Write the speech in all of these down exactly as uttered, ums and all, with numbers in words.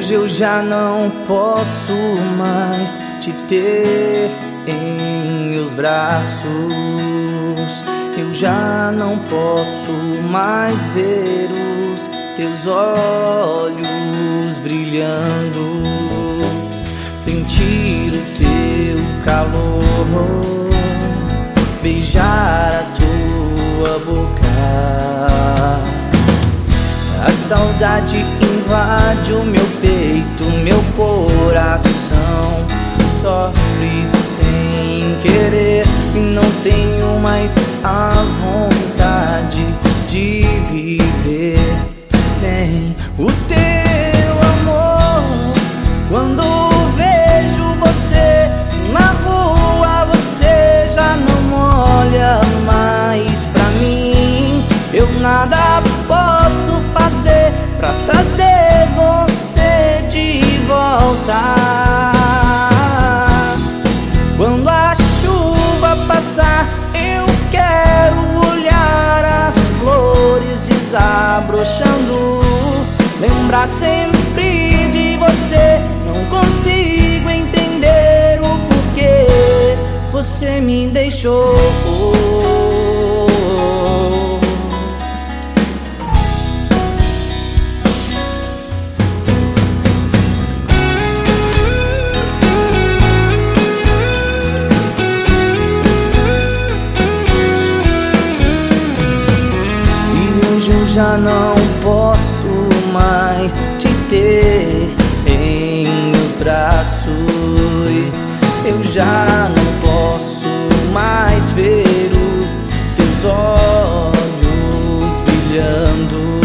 hoje eu já não posso mais te ter em meus braços. Eu já não posso mais ver os teus olhos brilhando, sentir o teu calor, beijar a tua boca. A saudade invade o meu peito, meu coração sofre sem querer e não tenho mais a vontade de viver sem o teu amor. Quando vejo você na rua, você já não olha mais pra mim. Eu nada posso fazer pra trazer você de volta. Quando a chuva passar, eu quero olhar as flores desabrochando, lembrar sempre de você. Não consigo entender o porquê você me deixou. Eu já não posso mais te ter em meus braços. Eu já não posso mais ver os teus olhos brilhando,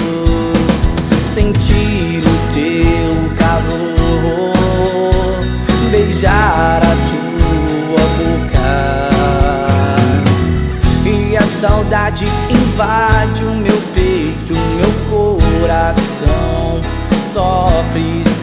sentir o teu calor, beijar a tua boca. E a saudade invade o meu peito, meu coração sofre